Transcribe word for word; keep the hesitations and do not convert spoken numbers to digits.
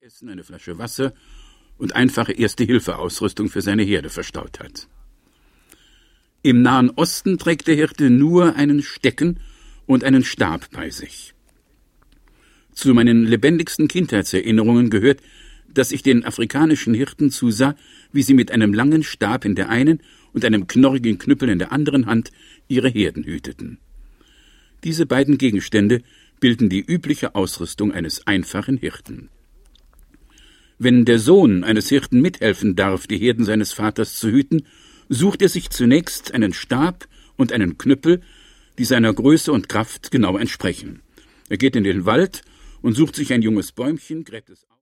Essen, eine Flasche Wasser und einfache Erste-Hilfe-Ausrüstung für seine Herde verstaut hat. Im Nahen Osten trägt der Hirte nur einen Stecken und einen Stab bei sich. Zu meinen lebendigsten Kindheitserinnerungen gehört, dass ich den afrikanischen Hirten zusah, wie sie mit einem langen Stab in der einen und einem knorrigen Knüppel in der anderen Hand ihre Herden hüteten. Diese beiden Gegenstände bilden die übliche Ausrüstung eines einfachen Hirten. Wenn der Sohn eines Hirten mithelfen darf, die Herden seines Vaters zu hüten, sucht er sich zunächst einen Stab und einen Knüppel, die seiner Größe und Kraft genau entsprechen. Er geht in den Wald und sucht sich ein junges Bäumchen, gräbt es auf.